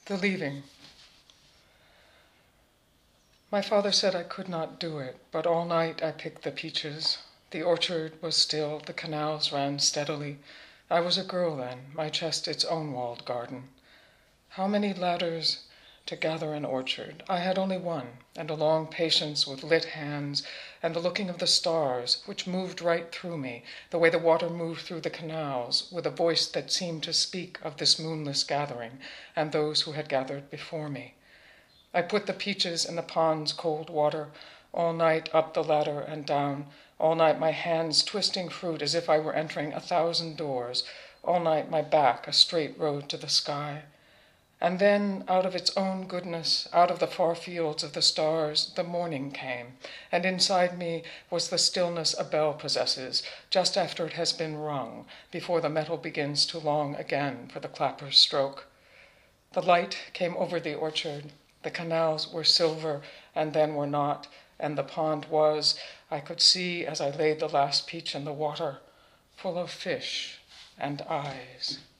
The leaving. My father said I could not do it, but all night I picked the peaches. The orchard was still, the canals ran steadily. I was a girl then, my chest its own walled garden. How many ladders to gather an orchard? I had only one, and a long patience with lit hands, and the looking of the stars, which moved right through me, the way the water moved through the canals, with a voice that seemed to speak of this moonless gathering, and those who had gathered before me. I put the peaches in the pond's cold water, all night up the ladder and down, all night my hands twisting fruit as if I were entering 1,000 doors, all night my back a straight road to the sky. And then, out of its own goodness, out of the far fields of the stars, the morning came, and inside me was the stillness a bell possesses, just after it has been rung, before the metal begins to long again for the clapper's stroke. The light came over the orchard. The canals were silver, and then were not, and the pond was, I could see as I laid the last peach in the water, full of fish and eyes.